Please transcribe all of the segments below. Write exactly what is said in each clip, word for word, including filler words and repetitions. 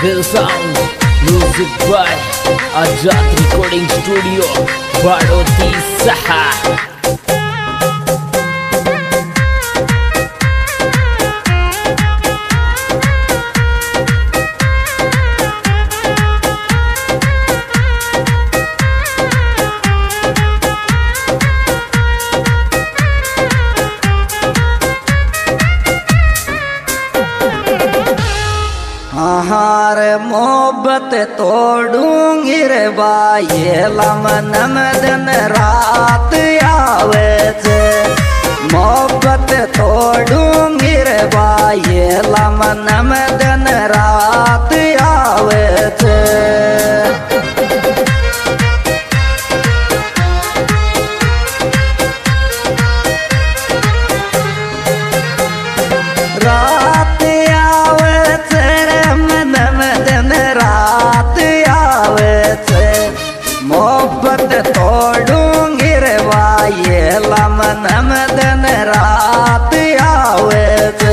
Bill Sound, music by Ajat Recording Studio, Badoti Saha. हार मोहब्बत तोड़ूंगी रे बाये लमन दिन रात आवे छे। मोहब्बत तोड़ूंगी रे बाये लमन दिन रात आवे छे। रात आवे छे दिन रात आवे छे। मोहब्बत तोड़ूंगी रे बाये लमन दिन रात आवे छे।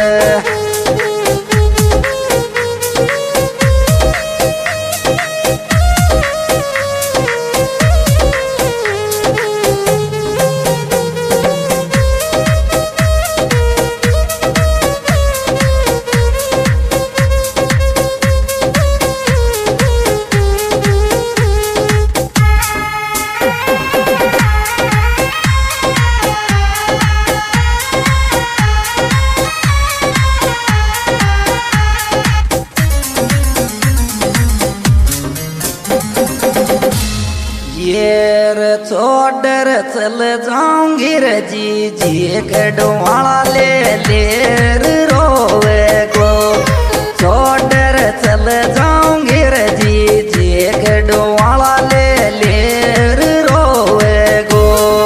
येर छोड़र चल जाऊंगी रे जी जी कड़वाला ले लेर रोवे गो। छोड़र चल जाऊंगी रे जी जी कड़वाला ले लेर रोवे गो।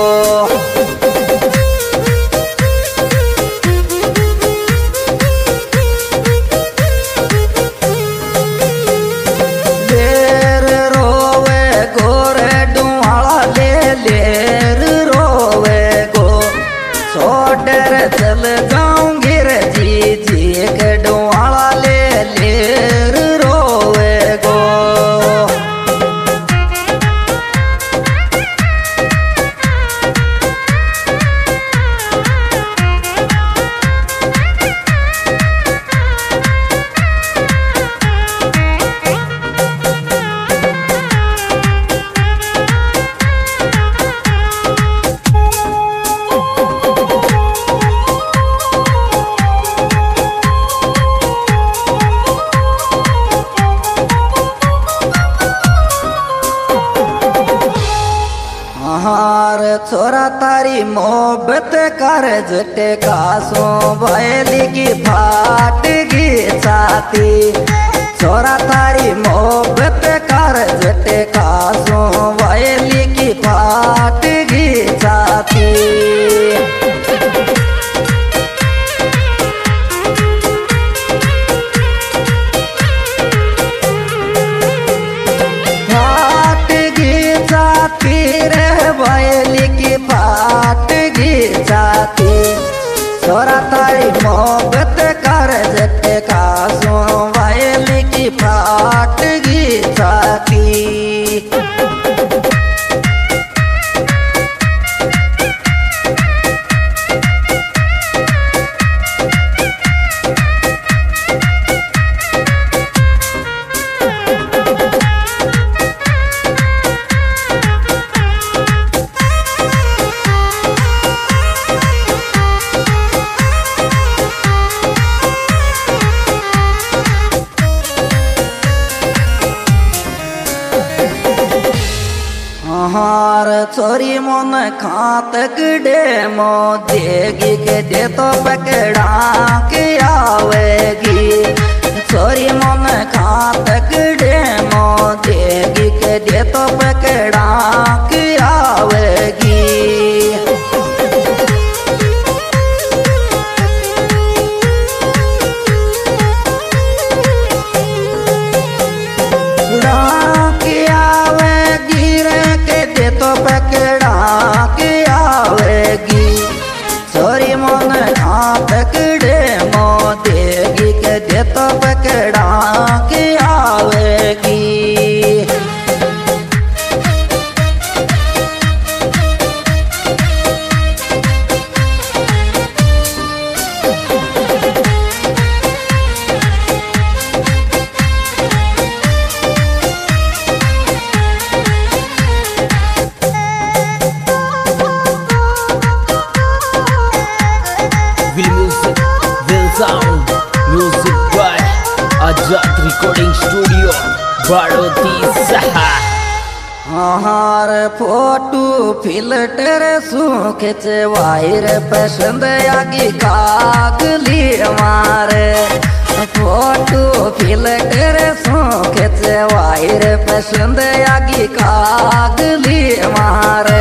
लेर रोवे गोरे लेर रोवे गो। छोड़र चल जाऊंगी रे जी जी कड़वाला ले लेर रोवे गो। हार छोरा तारी मोहब्बत कर जटे कासो भैली की फाट गी छाती। छोरा तारी मोहब्बत कर जटे कासो भैली की फाट गी छाती। फाट गी छाती। छोरा तारी मोहब्बत कर जटे कासो वायली की फाट गी छाती। हार छोरी मन खातक डेमो देगी के दे तो पकड़ा के आवेगी। छोरी मन खातक डेमो देगी के दे तो पकड़ा के आवेगी। तो पकड़ा के आवेगी। छोरी मन खातक डे रिकॉर्डिंग स्टूडियो बाड़ोती सहा। हार फोटो फिल्टर सू खिंचवाई रे पसंद आगी कागली मारे। फोटो फिल्टर सू खिंचवाई रे पसंद आगी कागली मारे।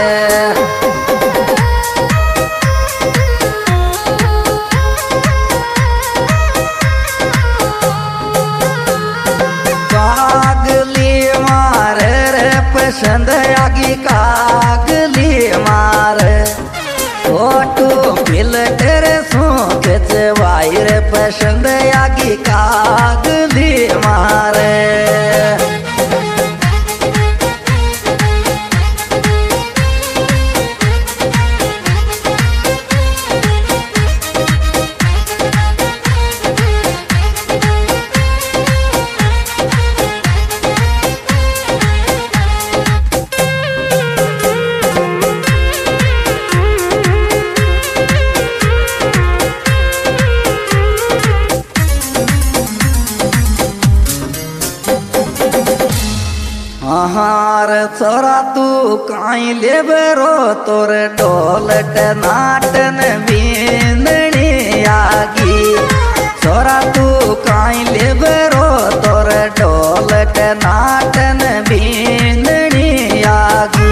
पसंद आगी कागली मारे। फोटो फिल्टर सू खिंचवाई रे पसंद आगी कागली मारे। हार छोरा तू काई लेबरो तोर ढोलट नाटन बींदनी आगी। छोरा तू काई लेबरो तोर ढोलट नाटन बींदनी आगी।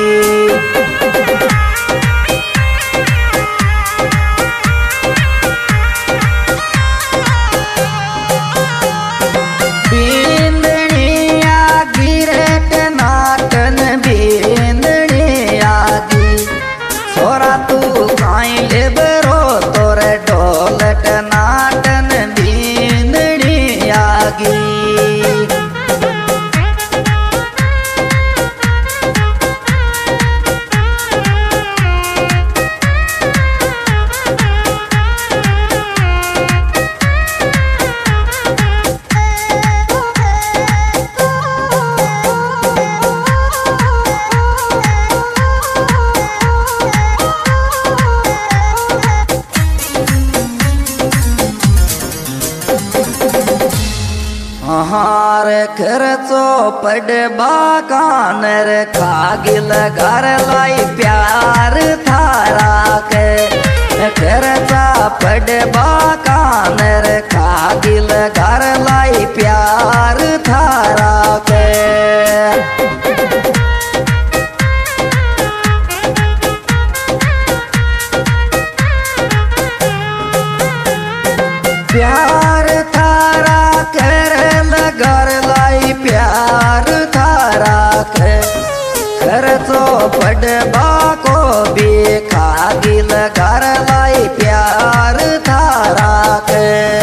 हार खर्चो पड़बा कानर खागिल घर लाई प्यार थारा के। खर्चा पड़बा कानर खागिल घर लाई प्यार थारा के। प्यार थारा कर घर लाई प्यार थारा के। खर्चो पड़बा को भी खागिल घर लाई प्यार थारा के।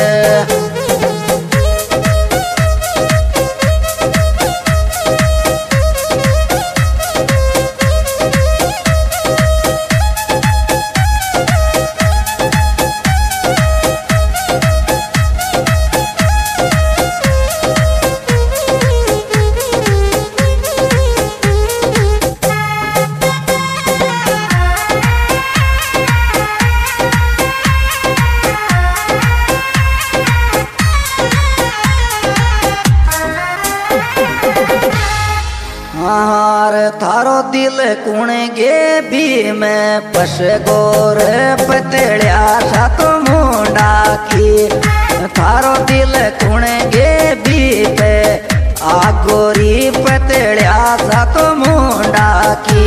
हार थारो दिल कुण गे भी मैं पश गोर पतड़िया सात मुंडा की। थारो दिल कुण गे भी पे आगोरी पतड़िया सात मुंडा की।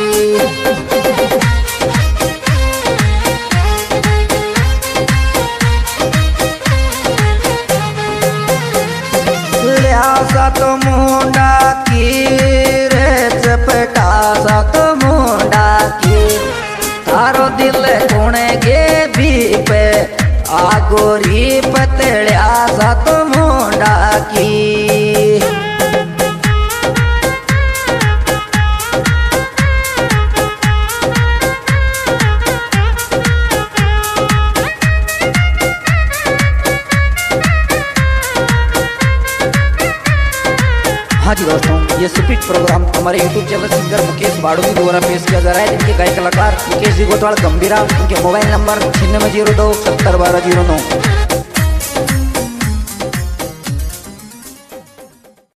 सात मुंडा की रे चपटा सात मुंडा की। थारो दिल कुण गे भी पे आगोरी पतड़िया सात मुंडा की। हाँ जी दोस्तों, ये स्पीड प्रोग्राम हमारे YouTube channel singer Mukesh Badoti द्वारा पेश किया जा रहा है। जिनके गायक कलाकार मुकेश जी गोटवाल गंभीरा, उनके मोबाइल नंबर छिन्नवे जीरो दो सत्तर बारह जीरो नौ।